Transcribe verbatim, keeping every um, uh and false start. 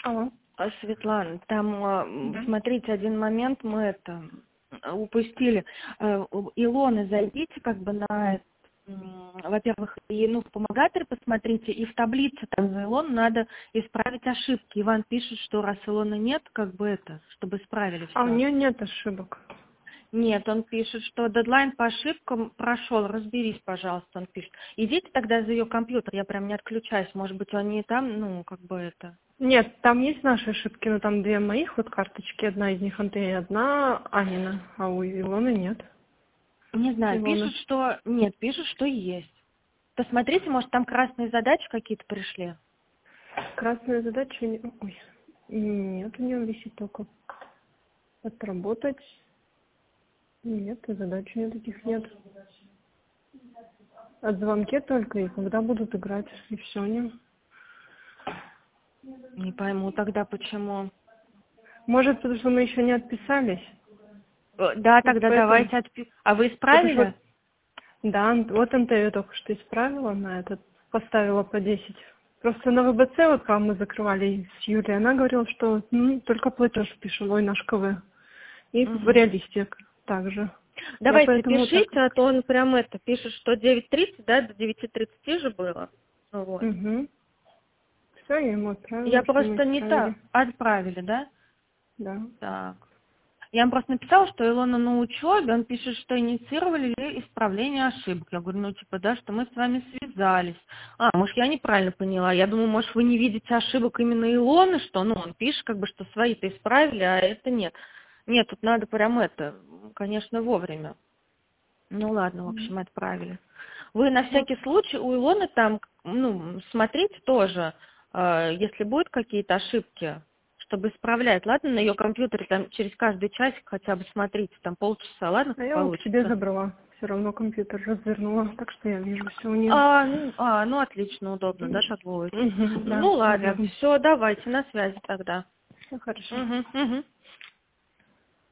Алло. А, Светлана, там, а, Да. смотрите, один момент мы это а, упустили. Э, у Илоны зайдите как бы на, м, во-первых, и, ну, в помогаторе посмотрите, и в таблице там за Илону надо исправить ошибки. Иван пишет, что раз Илоны нет, как бы это, чтобы исправили А у все. нее нет ошибок. Нет, он пишет, что дедлайн по ошибкам прошел, разберись, пожалуйста, он пишет. Идите тогда за ее компьютер, я прям не отключаюсь, может быть, они там, ну, как бы это... Нет, там есть наши ошибки, но там две моих вот карточки. Одна из них Андрея, одна Анина, а у Илоны нет. Не знаю, Илона. пишут, что... Нет, пишут, что есть. Посмотрите, может, там красные задачи какие-то пришли. Красная задача... не- Ой. Нет, у нее висит только отработать. Нет, и задач у нее таких нет. От звонке только, и когда будут играть, и все не. Не пойму тогда, почему. Может, потому что мы еще не отписались? Э, Да, Вот тогда поэтому. давайте отпи... А вы Потому что исправили? вот, да, вот эн тэ я только что исправила на этот, поставила по десять. Просто на вэ бэ цэ, вот когда мы закрывали с Юлей, она говорила, что м, только платеж пишем, ой, наш ка вэ. И в Угу. реалистик также. Я Давайте поэтому вот так. пишите, а то он прям это пишет, что девять тридцать, да, до девяти тридцати же было. Вот. Угу. Все, я ему Я отправила, что мы просто не исправили. так отправили, да? Да. Так. Я им просто написала, что Илона на учебе, он пишет, что инициировали ли исправление ошибок. Я говорю, ну типа, да, что мы с вами связались. А, может, я неправильно поняла. Я думаю, может, вы не видите ошибок именно Илоны, что, ну, он пишет, как бы, что свои-то исправили, а это нет. Нет, тут надо прям это, конечно, вовремя. Ну ладно, в Мгм. общем, отправили. Вы на Вот. всякий случай у Илоны там, ну, смотрите тоже, э, если будут какие-то ошибки, чтобы исправлять. Ладно, на ее компьютере там через каждый часик хотя бы смотрите, там полчаса, ладно, А как я вот к себе получится. забрала. Все равно компьютер развернула, так что я вижу все у нее. А, ну, а, ну отлично, удобно, да, так будет. Угу, да, Ну ладно, наверное. все, давайте, на связи тогда. Все хорошо. Угу, угу.